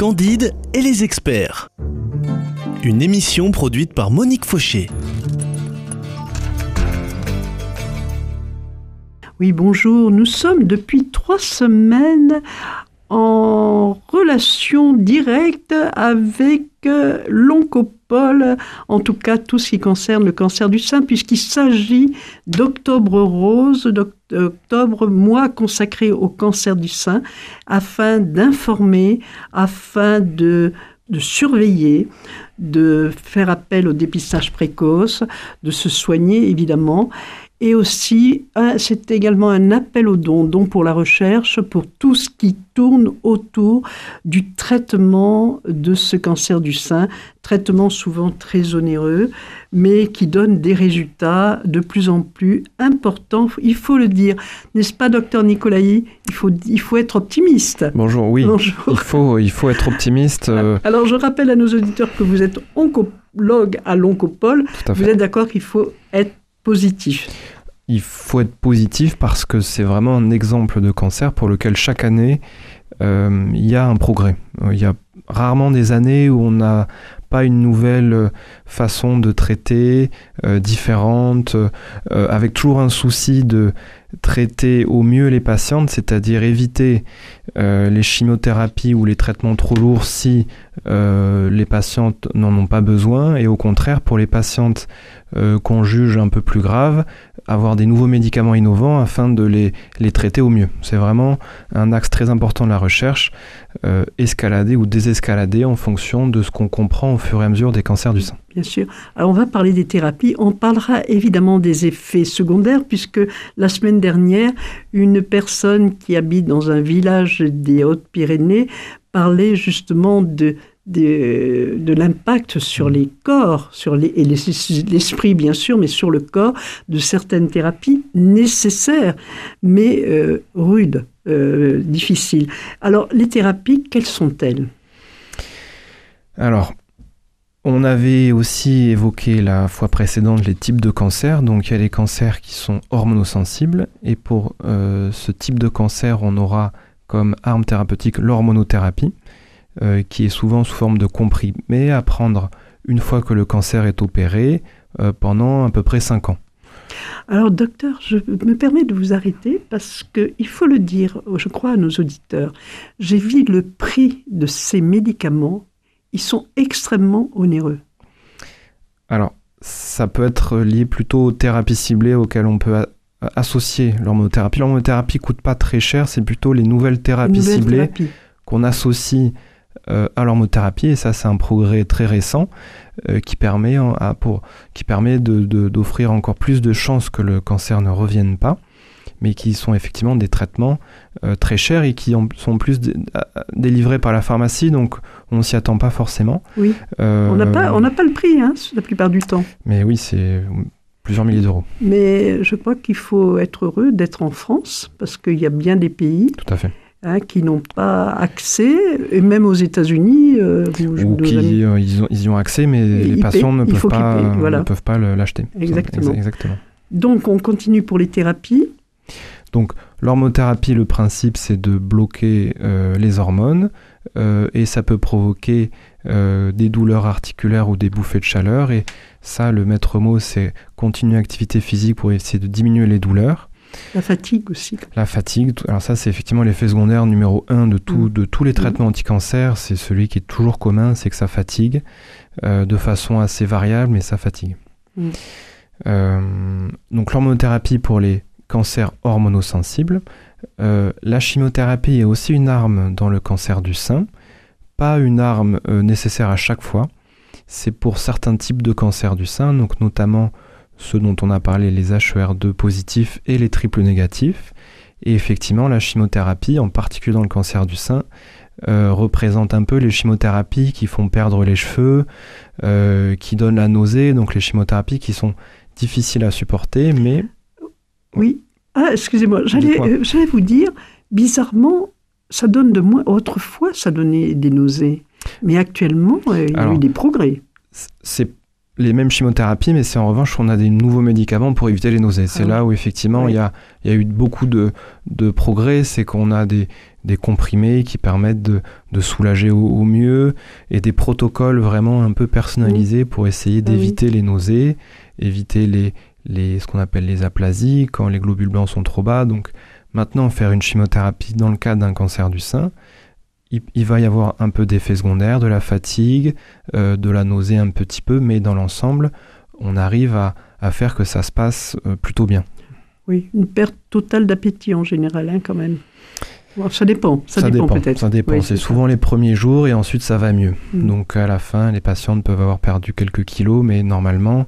Candide et les experts. Une émission produite par Monique Fauché. Oui, bonjour. Nous sommes depuis 3 semaines en relation directe avec l'oncopole, en tout cas tout ce qui concerne le cancer du sein, puisqu'il s'agit d'Octobre Rose, d'octobre, mois consacré au cancer du sein, afin d'informer, afin de surveiller, de faire appel au dépistage précoce, de se soigner évidemment. Et aussi, c'est également un appel aux dons pour la recherche, pour tout ce qui tourne autour du traitement de ce cancer du sein, traitement souvent très onéreux, mais qui donne des résultats de plus en plus importants. Il faut le dire, n'est-ce pas, docteur Nicolaï ? Il faut être optimiste. Bonjour, oui. Bonjour. Il faut être optimiste. Alors, je rappelle à nos auditeurs que vous êtes oncologue à l'Oncopole. Vous êtes d'accord qu'il faut être positif. Il faut être positif parce que c'est vraiment un exemple de cancer pour lequel chaque année, il y a un progrès. Il y a rarement des années où on n'a pas une nouvelle façon de traiter, différente, avec toujours un souci de traiter au mieux les patientes, c'est-à-dire éviter les chimiothérapies ou les traitements trop lourds si les patientes n'en ont pas besoin, et au contraire, pour les patientes qu'on juge un peu plus graves, avoir des nouveaux médicaments innovants afin de les traiter au mieux. C'est vraiment un axe très important de la recherche, escalader ou désescalader en fonction de ce qu'on comprend au fur et à mesure des cancers du sein. Bien sûr. Alors on va parler des thérapies. On parlera évidemment des effets secondaires, puisque la semaine dernière, une personne qui habite dans un village des Hautes-Pyrénées parlait justement de l'impact sur les corps, et l'esprit bien sûr, mais sur le corps, de certaines thérapies nécessaires, mais rudes, difficiles. Alors, les thérapies, quelles sont-elles ? Alors, on avait aussi évoqué la fois précédente les types de cancers. Donc, il y a les cancers qui sont hormonosensibles, et pour ce type de cancer, on aura comme arme thérapeutique l'hormonothérapie, qui est souvent sous forme de comprimés à prendre une fois que le cancer est opéré pendant à peu près 5 ans. Alors docteur, je me permets de vous arrêter parce qu'il faut le dire, je crois, à nos auditeurs. J'ai vu le prix de ces médicaments, ils sont extrêmement onéreux. Alors, ça peut être lié plutôt aux thérapies ciblées auxquelles on peut associer l'hormonothérapie. L'hormonothérapie ne coûte pas très cher, c'est plutôt les nouvelles thérapies ciblées qu'on associe à l'hormonothérapie, et ça c'est un progrès très récent qui permet d'offrir encore plus de chances que le cancer ne revienne pas, mais qui sont effectivement des traitements très chers et qui sont plus délivrés par la pharmacie, donc on ne s'y attend pas forcément. Oui, on n'a pas le prix la plupart du temps. Mais oui, c'est plusieurs milliers d'euros. Mais je crois qu'il faut être heureux d'être en France, parce qu'il y a bien des pays. Tout à fait. Qui n'ont pas accès, et même aux États-Unis. Ils y ont accès, mais les patients ne peuvent pas l'acheter. Exactement. Exactement. Donc, on continue pour les thérapies. Donc, l'hormonothérapie, le principe, c'est de bloquer les hormones, et ça peut provoquer des douleurs articulaires ou des bouffées de chaleur. Et ça, le maître mot, c'est continuer l'activité physique pour essayer de diminuer les douleurs. La fatigue aussi. La fatigue, alors ça c'est effectivement l'effet secondaire numéro 1 de tous les traitements anti-cancer, c'est celui qui est toujours commun, c'est que ça fatigue de façon assez variable, mais ça fatigue. Donc l'hormonothérapie pour les cancers hormonosensibles, la chimiothérapie est aussi une arme dans le cancer du sein, pas une arme nécessaire à chaque fois, c'est pour certains types de cancers du sein, donc notamment ceux dont on a parlé, les HER2 positifs et les triples négatifs. Et effectivement, la chimiothérapie, en particulier dans le cancer du sein, représente un peu les chimiothérapies qui font perdre les cheveux, qui donnent la nausée, donc les chimiothérapies qui sont difficiles à supporter, mais... Oui. Ah, excusez-moi, j'allais vous dire, bizarrement, ça donne de moins... Autrefois, ça donnait des nausées. Mais actuellement, il y a eu des progrès. les mêmes chimiothérapies, mais c'est en revanche on a des nouveaux médicaments pour éviter les nausées. C'est là où effectivement il y a eu beaucoup de progrès, c'est qu'on a des comprimés qui permettent de soulager au mieux et des protocoles vraiment un peu personnalisés pour essayer d'éviter les nausées, éviter ce qu'on appelle les aplasies, quand les globules blancs sont trop bas. Donc maintenant, faire une chimiothérapie dans le cadre d'un cancer du sein, il va y avoir un peu d'effets secondaires, de la fatigue, de la nausée un petit peu, mais dans l'ensemble, on arrive à faire que ça se passe plutôt bien. Oui, une perte totale d'appétit en général, quand même. Bon, ça dépend peut-être. Ça dépend, c'est souvent les premiers jours et ensuite ça va mieux. Donc à la fin, les patientes peuvent avoir perdu quelques kilos, mais normalement,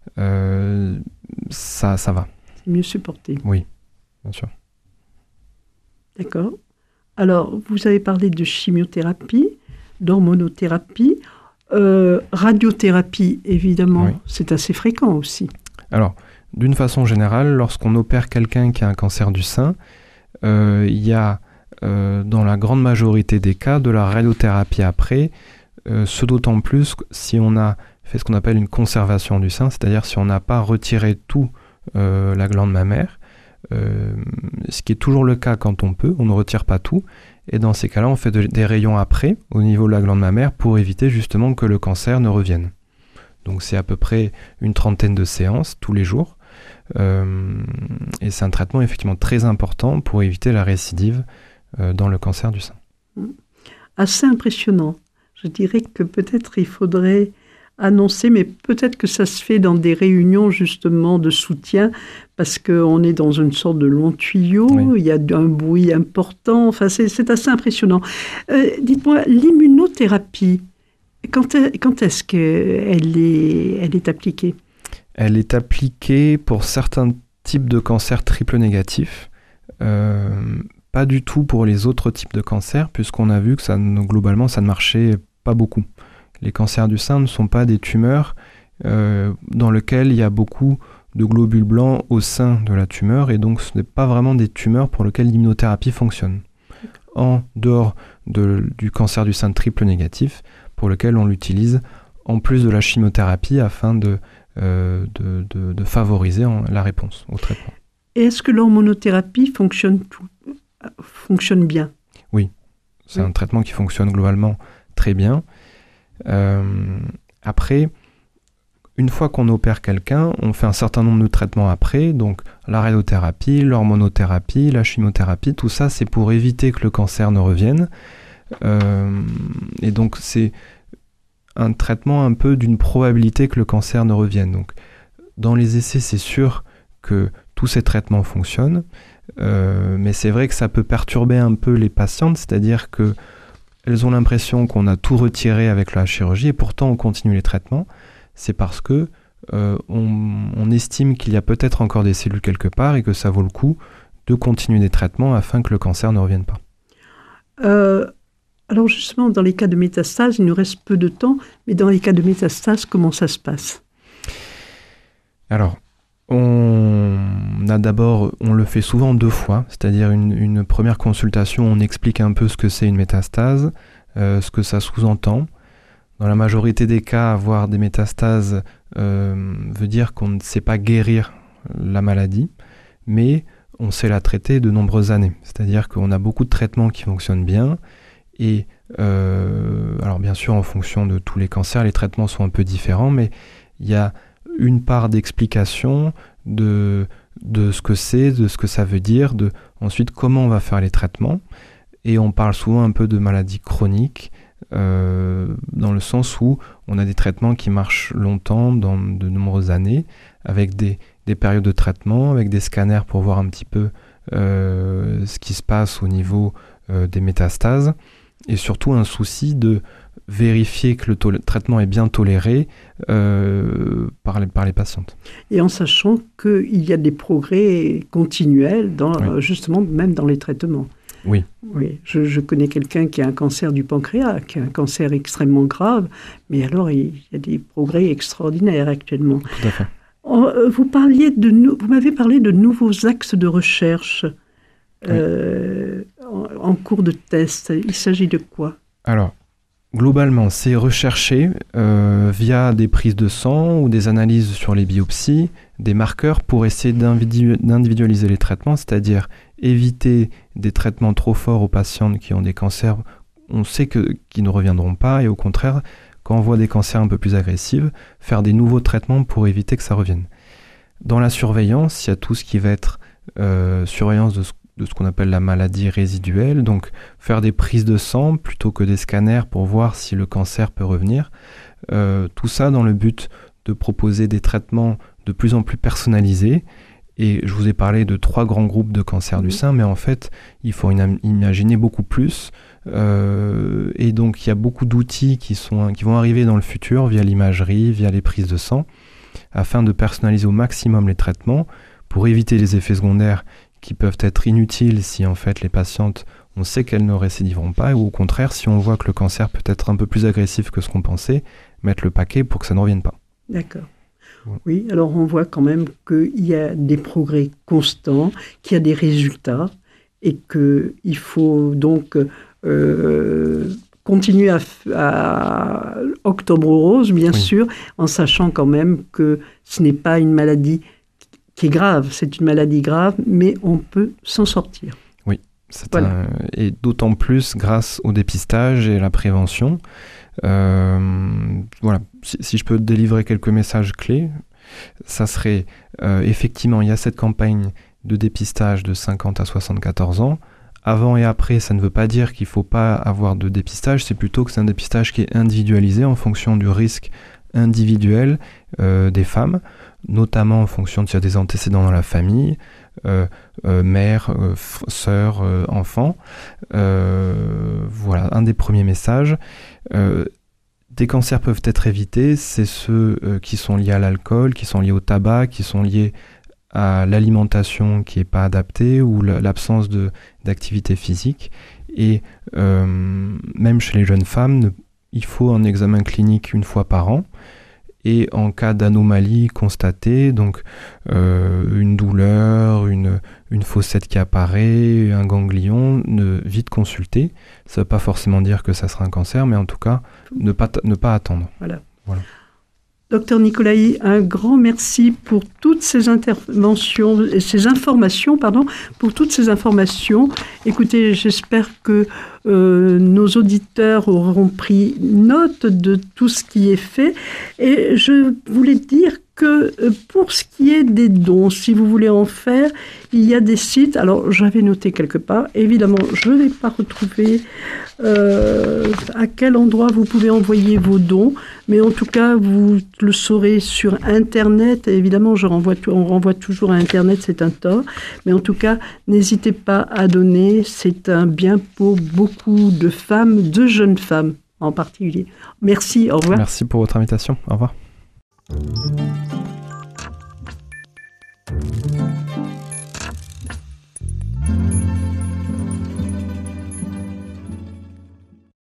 ça va. C'est mieux supporté. Oui, bien sûr. D'accord. Alors, vous avez parlé de chimiothérapie, d'hormonothérapie, radiothérapie, évidemment, c'est assez fréquent aussi. Alors, d'une façon générale, lorsqu'on opère quelqu'un qui a un cancer du sein, il y a, dans la grande majorité des cas, de la radiothérapie après, ce d'autant plus si on a fait ce qu'on appelle une conservation du sein, c'est-à-dire si on n'a pas retiré tout la glande mammaire, ce qui est toujours le cas quand on peut, on ne retire pas tout, et dans ces cas-là, on fait des rayons après, au niveau de la glande mammaire, pour éviter justement que le cancer ne revienne. Donc c'est à peu près une 30aine de séances tous les jours, et c'est un traitement effectivement très important pour éviter la récidive dans le cancer du sein. Assez impressionnant. Je dirais que peut-être il faudrait annoncer, mais peut-être que ça se fait dans des réunions justement de soutien, parce qu'on est dans une sorte de long tuyau, il y a un bruit important, enfin c'est assez impressionnant. Dites-moi, l'immunothérapie, quand est-ce qu'elle est appliquée ? Elle est appliquée pour certains types de cancers triple négatifs, pas du tout pour les autres types de cancers, puisqu'on a vu que globalement ça ne marchait pas beaucoup. Les cancers du sein ne sont pas des tumeurs dans lesquelles il y a beaucoup de globules blancs au sein de la tumeur, et donc ce n'est pas vraiment des tumeurs pour lesquelles l'immunothérapie fonctionne. En dehors du cancer du sein triple négatif, pour lequel on l'utilise en plus de la chimiothérapie afin de favoriser la réponse au traitement. Et est-ce que l'hormonothérapie fonctionne bien ? Oui, c'est un traitement qui fonctionne globalement très bien. Après, une fois qu'on opère quelqu'un, on fait un certain nombre de traitements après, donc la radiothérapie, l'hormonothérapie, la chimiothérapie, tout ça c'est pour éviter que le cancer ne revienne. Et donc c'est un traitement un peu d'une probabilité que le cancer ne revienne. Donc dans les essais, c'est sûr que tous ces traitements fonctionnent, mais c'est vrai que ça peut perturber un peu les patientes, c'est-à-dire que elles ont l'impression qu'on a tout retiré avec la chirurgie et pourtant on continue les traitements. C'est parce que on estime qu'il y a peut-être encore des cellules quelque part et que ça vaut le coup de continuer des traitements afin que le cancer ne revienne pas. Alors justement, dans les cas de métastase, il nous reste peu de temps, mais dans les cas de métastase, comment ça se passe ? Alors, on le fait souvent 2 fois, c'est-à-dire une première consultation, on explique un peu ce que c'est une métastase, ce que ça sous-entend. Dans la majorité des cas, avoir des métastases veut dire qu'on ne sait pas guérir la maladie, mais on sait la traiter de nombreuses années. C'est-à-dire qu'on a beaucoup de traitements qui fonctionnent bien, et alors bien sûr, en fonction de tous les cancers, les traitements sont un peu différents, mais il y a une part d'explication de ce que c'est, de ce que ça veut dire, de ensuite comment on va faire les traitements. Et on parle souvent un peu de maladies chroniques, dans le sens où on a des traitements qui marchent longtemps, dans de nombreuses années, avec des périodes de traitement, avec des scanners pour voir un petit peu ce qui se passe au niveau des métastases, et surtout un souci de vérifier que le traitement est bien toléré par les patientes. Et en sachant qu'il y a des progrès continuels, justement, même dans les traitements. Oui. Oui, je connais quelqu'un qui a un cancer du pancréas, qui a un cancer extrêmement grave, mais alors il y a des progrès extraordinaires actuellement. Tout à fait. Vous m'avez parlé de nouveaux axes de recherche en cours de test. Il s'agit de quoi ? Alors, Globalement, c'est recherché via des prises de sang ou des analyses sur les biopsies, des marqueurs pour essayer d'individualiser les traitements, c'est-à-dire éviter des traitements trop forts aux patientes qui ont des cancers, on sait qu'ils ne reviendront pas, et au contraire, quand on voit des cancers un peu plus agressifs, faire des nouveaux traitements pour éviter que ça revienne. Dans la surveillance, il y a tout ce qui va être surveillance de ce qu'on appelle la maladie résiduelle, donc faire des prises de sang plutôt que des scanners pour voir si le cancer peut revenir. Tout ça dans le but de proposer des traitements de plus en plus personnalisés. Et je vous ai parlé de 3 grands groupes de cancer du sein, mais en fait, il faut imaginer beaucoup plus. Et donc, il y a beaucoup d'outils qui vont arriver dans le futur via l'imagerie, via les prises de sang, afin de personnaliser au maximum les traitements pour éviter les effets secondaires qui peuvent être inutiles si en fait les patientes, on sait qu'elles ne récidiveront pas, ou au contraire, si on voit que le cancer peut être un peu plus agressif que ce qu'on pensait, mettre le paquet pour que ça ne revienne pas. D'accord. Oui, alors on voit quand même qu'il y a des progrès constants, qu'il y a des résultats, et qu'il faut donc continuer à Octobre Rose, bien sûr, en sachant quand même que ce n'est pas une maladie qui est grave, c'est une maladie grave, mais on peut s'en sortir. Oui, et d'autant plus grâce au dépistage et à la prévention. Voilà, si je peux délivrer quelques messages clés, ça serait effectivement, il y a cette campagne de dépistage de 50 à 74 ans. Avant et après, ça ne veut pas dire qu'il ne faut pas avoir de dépistage, c'est plutôt que c'est un dépistage qui est individualisé en fonction du risque individuel des femmes, notamment en fonction s'il y a des antécédents dans la famille, mère, sœur, enfant. Voilà, un des premiers messages. Des cancers peuvent être évités, c'est ceux qui sont liés à l'alcool, qui sont liés au tabac, qui sont liés à l'alimentation qui n'est pas adaptée ou l'absence d'activité physique. Et même chez les jeunes femmes, il faut un examen clinique 1 fois par an. Et en cas d'anomalie constatée, donc une douleur, une fossette qui apparaît, un ganglion, vite consulter. Ça ne veut pas forcément dire que ça sera un cancer, mais en tout cas, ne pas attendre. Voilà. Docteur Nicolaï, un grand merci pour toutes ces informations, pour toutes ces informations. Écoutez, j'espère que nos auditeurs auront pris note de tout ce qui est fait. Et je voulais dire que pour ce qui est des dons, si vous voulez en faire, il y a des sites. Alors, j'avais noté quelque part. Évidemment, je ne vais pas retrouver à quel endroit vous pouvez envoyer vos dons. Mais en tout cas, vous le saurez sur Internet. Et évidemment, on renvoie toujours à Internet, c'est un tort. Mais en tout cas, n'hésitez pas à donner. C'est un bien pour beaucoup de femmes, de jeunes femmes en particulier. Merci, au revoir. Merci pour votre invitation. Au revoir.